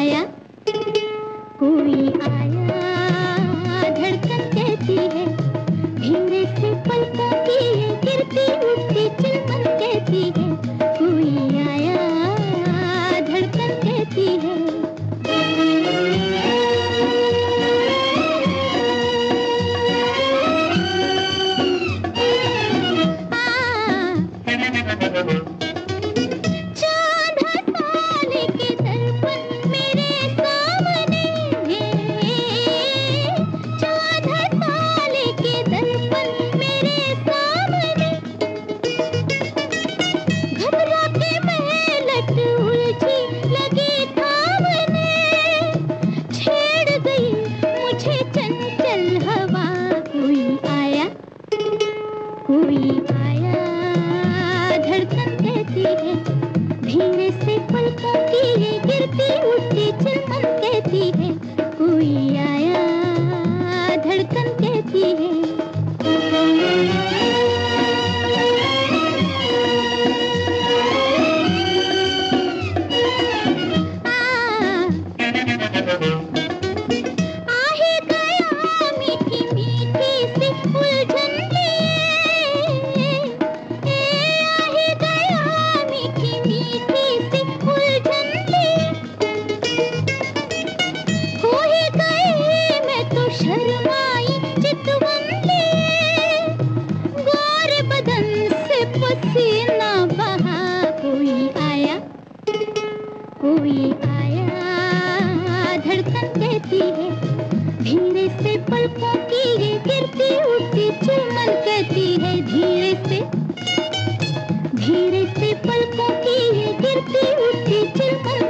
आया, कोई आया, धड़कन कहती है धीरे से पलकों की ये गिरती उठती चिलमन कहती है, कोई आया, धड़कन कहती है। कोई आया, धड़कन कहती है धीरे से पलकों की ये गिरती उठती चिलमन कहती है, कोई आया, धड़कन कहती है। पसीना बहा, कोई आया, कोई आया, धड़कन कहती है धीरे से पलकों की ये गिरती उठती चिलमन कहती है, धीरे से पलकों की ये गिरती उठती चिलमन